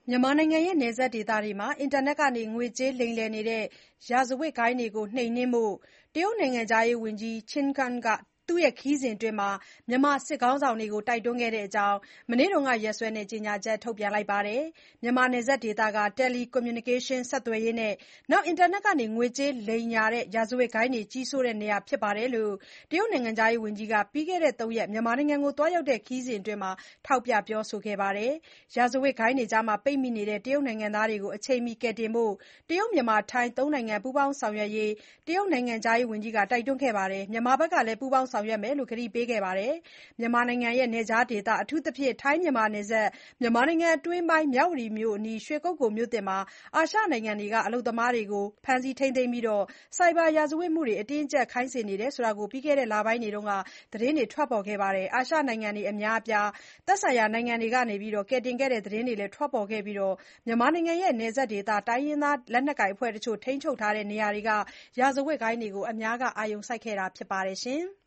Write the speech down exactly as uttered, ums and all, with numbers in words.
မြန်မာနိုင်ငံနယ်စပ်ဒေသတွေမှာ အင်တာနက်ကနေ ငွေကြေးလိမ်လည်နေတဲ့ ရာဇဝတ်ဂိုဏ်းတွေကို နှိမ်နင်းဖို့ တရုတ်နိုင်ငံခြားရေးဝန်ကြီး Qin Gang က သူ့ခရီးစဉ်အတွင်း မြန်မာစစ်ခေါင်းဆောင်တွေကို တိုက်တွန်းခဲ့တဲ့အကြောင်း မနေ့ကရက်စွဲနဲ့ ကြေညာချက်ထုတ်ပြန်ပါတယ်။ မြန်မာနယ်စပ်ဒေသက တယ်လီကွန်မြူနီကေးရှင်းဆက်သွယ်ရေးနဲ့ အင်တာနက်ကနေ ငွေကြေးလိမ်ညာတဲ့ ရာဇဝတ်ဂိုဏ်းတွေ ကြီးစိုးတဲ့နေရာဖြစ်တယ်လို့ တရုတ်နိုင်ငံခြားရေးဝန်ကြီးက ပြီးခဲ့တဲ့ သုံးရက် မြန်မာနိုင်ငံသွားရောက်တဲ့ ခရီးစဉ်အတွင်း ထောက်ပြပြောဆိုခဲ့ပါတယ်။ ရာဇဝတ်ဂိုဏ်းတွေကြား ပိတ်မိနေတဲ့ တရုတ်နိုင်ငံသားတွေကို အချိန်မီကယ်တင်ဖို့ တရုတ်-မြန်မာ-ထိုင်း သုံးနိုင်ငံ ပူးပေါင်းဆောင်ရွက်ရေး တရုတ်နိုင်ငံခြားရေးဝန်ကြီးက တိုက်တွန်းခဲ့ပြီး မြန်မာဘက်ကလည်း ပူးပေါင်းဆောင်ရွက်မယ်လို့ ကတိပေးခဲ့ပါတယ်။ မြန်မာနိုင်ငံနယ်ခြားဒေသ အထူးသဖြင့် ထိုင်း-မြန်မာနယ်စပ် မြန်မာနိုင်ငံအတွင်းပိုင်း မြဝတီမြို့အနီး ရွှေကုက္ကိုမြို့သစ်မှာ အာရှနိုင်ငံတွေက အလုပ်သမားတွေကို ဖမ်းဆီးထိန်းသိမ်းပြီး ဆိုက်ဘာရာဇဝတ်မှုတွေ အတင်းအကျပ်ခိုင်းစေနေတယ်ဆိုတာ ပြီးခဲ့တဲ့လပိုင်းတွေက သတင်းတွေ ထွက်ပေါ်ခဲ့ပါတယ်။ အာရှနိုင်ငံတွေအများအပြား သက်ဆိုင်ရာနိုင်ငံတွေက ကယ်တင်ခဲ့တဲ့သတင်းတွေလည်း ထွက်ပေါ်ခဲ့ပြီး မြန်မာနိုင်ငံနယ်စပ်ဒေသ တိုင်းရင်းသားလက်နက်ကိုင်အဖွဲ့တချို့ ထိန်းချုပ်ထားတဲ့နေရာတွေက ရာဇဝတ်ဂိုဏ်းတွေကို အများက အာရုံစိုက်ခဲ့တာဖြစ်ပါတယ်။